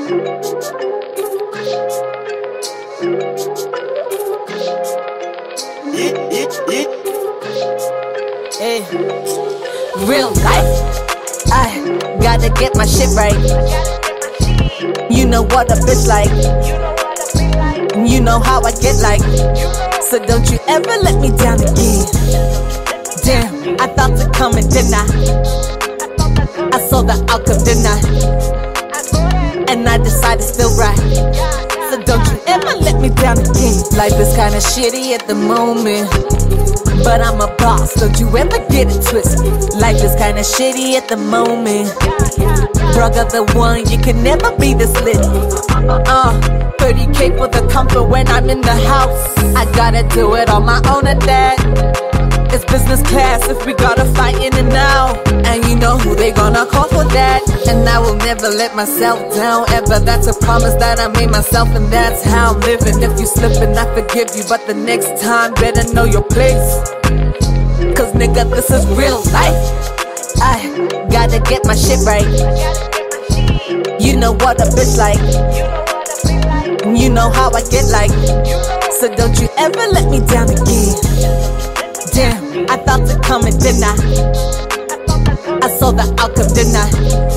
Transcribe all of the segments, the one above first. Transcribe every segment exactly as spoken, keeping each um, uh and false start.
Yeah, yeah, yeah. Hey, real life, I gotta get my shit right. You know what a bitch like, you know how I get like. So don't you ever let me down again. Damn, I thought to come and deny. I saw the outcome, didn't I? And I decided still right. So don't you ever let me down again. Life is kinda shitty at the moment, but I'm a boss, don't you ever get it twisted. Life is kinda shitty at the moment. Brother, the one, you can never be this lit. Uh, thirty K for the comfort when I'm in the house. I gotta do it on my own at that. It's business class if we gotta fight in and out. And you know who they gonna call for that. And I will never let myself down ever. That's a promise that I made myself, and that's how I'm living. If you slippin', I forgive you, but the next time better know your place. Cause nigga, this is real life. I gotta get my shit right. You know what a bitch like, you know how I get like. So don't you ever let me down again. Damn, I thought to come and deny. I saw the outcome, didn't I?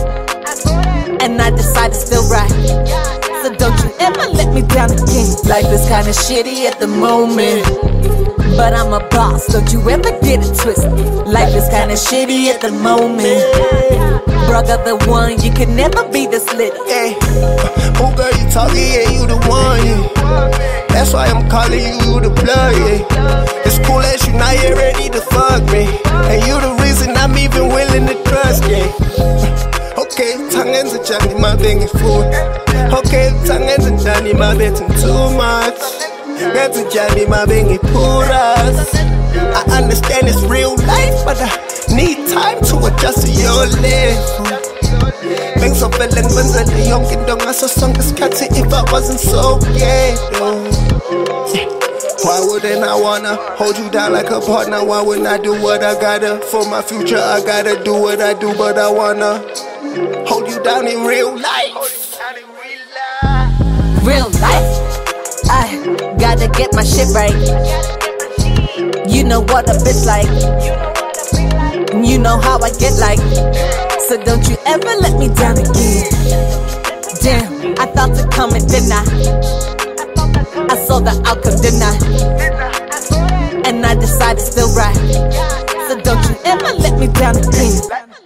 And I decided still right. So don't you ever let me down again. Life is kinda shitty at the moment, but I'm a boss, don't you ever get it twisted. Life is kinda shitty at the moment. Brother, the one, you can never be this lit. Hey, oh girl, you talking, yeah, you the one, yeah. That's why I'm calling you the blood, yeah. It's cool as you, now you're ready to fuck me. And you the reason I'm even willing to trust, yeah. Okay, tangen zinjani mabengi futhi. Okay, tangen zinjani mabethu too much. Ngenzenjani mabengi puras. I understand it's real life, but I need time to adjust to your level. Bengizovele ngikwenzele yonke into ngaso sonke isikhathi if I wasn't so ghetto. Why wouldn't I wanna hold you down like a partner? Why wouldn't I do what I gotta? For my future I gotta do what I do, but I wanna hold you down in real life. Real life, I gotta get my shit right. You know what a bitch like, you know how I get like. So don't you ever let me down again. Damn, I thought to come and deny. I saw the outcome, didn't I? And I decided still right. So don't you ever let me down again.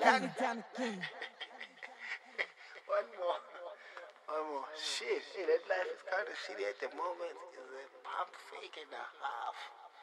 One more. One more. Shit. Hey, that life is kind of shitty at the moment. It's a pump fake and a half.